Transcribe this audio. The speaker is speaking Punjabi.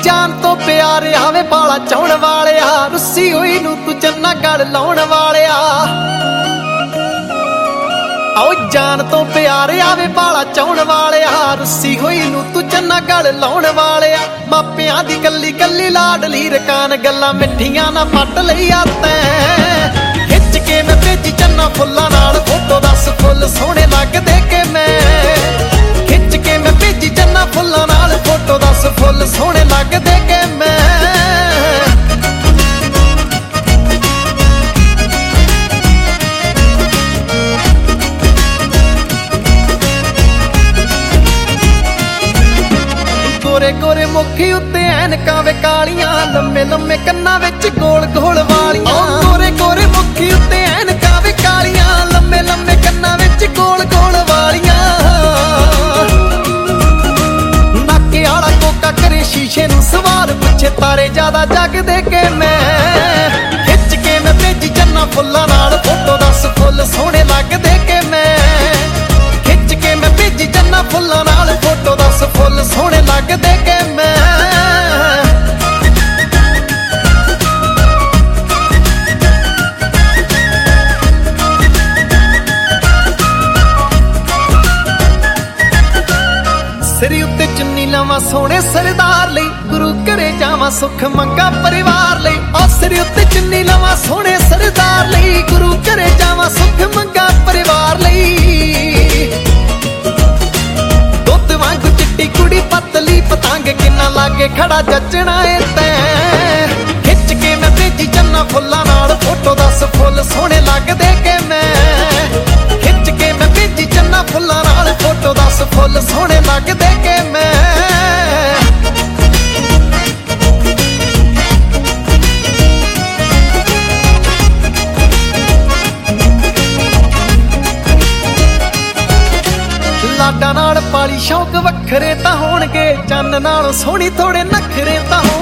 ਜਾਨ ਤੋਂ ਪਿਆਰ ਆਵੇ ਬਾਲਾ ਚਾਉਣ ਵਾਲਿਆ, ਰੁੱਸੀ ਹੋਈ ਨੂੰ ਤੂੰ ਚੰਨਾ ਗਲ ਲਾਉਣ ਵਾਲਿਆ। ਆਓ ਜਾਨ ਤੋਂ ਪਿਆਰ ਆਵੇ ਬਾਲਾ ਚਾਉਣ ਵਾਲਿਆ, ਰੁੱਸੀ ਹੋਈ ਨੂੰ ਤੂੰ ਚੰਨਾ ਗਲ ਲਾਉਣ ਵਾਲਿਆ। ਮਾਪਿਆਂ ਦੀ ਕੱਲੀ ਕੱਲੀ ਲਾਡਲੀ ਰਕਾਨ, ਗੱਲਾਂ ਮਿੱਠੀਆਂ ਨਾ ਪੱਟ ਲਈਆ ਤੈਂ। ਖਿੱਚ ਕੇ ਮੈਂ ਭੇਜੀ ਚੰਨਾ ਫੁੱਲਾਂ ਨਾਲ ਫੋਟੋ, ਦੱਸ ਫੁੱਲ ਸੋਹਣੇ ਲੱਗਦੇ ਕਿ ਮੈਂ। ਖਿੱਚ ਕੇ ਮੈਂ ਭੇਜੀ ਚੰਨਾ ਫੁੱਲਾਂ ਨਾਲ ਫੋਟੋ, ਦੱਸ ਫੁੱਲ ਸੋਹਣੇ ਲੱਗਦੇ ਕਿ ਮੈਂ। ਗੋਰੇ ਗੋਰੇ ਮੁੱਖੀ ਉੱਤੇ ਐਨਕਾਂ ਵੇ ਕਾਲੀਆਂ, ਲੰਮੇ ਲੰਮੇ ਕੰਨਾਂ ਵਿੱਚ ਗੋਲ ਗੋਲ ਵਾਲੀਆਂ। ਗੋਰੇ ਗੋਰੇ ਮੁੱਖੀ ਉੱਤੇ ਐਨਕਾਂ ਵੇ ਕਾਲੀਆਂ, ਲੰਮੇ ਲੰਮੇ ਕੰਨਾਂ ਵਿੱਚ ਗੋਲ ਗੋਲ ਵਾਲੀਆਂ। ਨਾਕੇ ਵਾਲਾ ਕੋਕਾ ਕਰੇ ਸ਼ੀਸ਼ੇ ਨੂੰ ਸਵਾਰ, ਪੁੱਛੇ ਤਾਰੇ ਜ਼ਿਆਦਾ ਜਗਦੇ ਕਿ ਮੈਂ। ਖਿੱਚ ਕੇ ਮੈਂ ਭੇਜੀ ਚੰਨਾ ਫੁੱਲਾਂ ਨਾਲ ਫੋਟੋ, ਦੱਸ ਫੁੱਲ ਸੋਹਣੇ ਲੱਗਦੇ ਕਿ ਮੈਂ। ਖਿੱਚ ਕੇ ਮੈਂ ਭੇਜੀ ਚੰਨਾ ਫੁੱਲਾਂ ਨਾਲ ਫੋਟੋ, ਦੱਸ ਫੁੱਲ ਸੋਹਣੇ ਲੱਗਦੇ ਕਿ ਮੈਂ। ਸਿਰ ਉੱਤੇ ਚੁੰਨੀ ਲਾਵਾਂ ਸੋਹਣੇ ਸਰਦਾਰ ਲਈ, ਗੁਰੂ ਘਰੇ ਜਾਵਾਂ ਸੁੱਖ ਮੰਗਾ ਪਰਿਵਾਰ ਲਈ। ਆ ਸਿਰ ਉੱਤੇ ਚੁੰਨੀ ਲਾਵਾਂ ਸੋਹਣੇ ਸਰਦਾਰ ਲਈ, ਗੁਰੂ ਘਰੇ ਜਾਵਾਂ ਸੁੱਖ ਮੰਗਾ ਪਰਿਵਾਰ ਲਈ। ਦੁੱਧ ਵਾਂਗ ਚਿੱਟੀ ਕੁੜੀ ਪਤਲੀ ਪਤੰਗ, ਕਿੰਨਾ ਲਾਗੇ ਖੜਾ ਜੱਚਣਾ ਏ ਤੈਂ। ਖਿੱਚ ਕੇ ਮੈਂ ਭੇਜੀ ਚੰਨਾ ਫੁੱਲਾਂ ਨਾਲ ਫੋਟੋ, ਦੱਸ ਫੁੱਲ ਸੋਹਣੇ ਲੱਗਦੇ ਕਿ ਮੈਂ। ਖਿੱਚ ਕੇ ਮੈਂ ਭੇਜੀ ਚੰਨਾ ਫੁੱਲਾਂ ਨਾਲ ਫੋਟੋ, ਦੱਸ ਫੁੱਲ ਸੋਹਣੇ ਲੱਗਦੇ ਕਿ ਮੈਂ। ਲਾਡਾਂ ਨਾਲ ਪਾਲੀ ਸ਼ੌਕ ਵੱਖਰੇ ਤਾਂ ਹੋਣਗੇ, ਚੰਨ ਨਾਲੋਂ ਸੋਹਣੀ ਥੋੜੇ ਨਖਰੇ ਤਾਂ ਹੋਣਗੇ।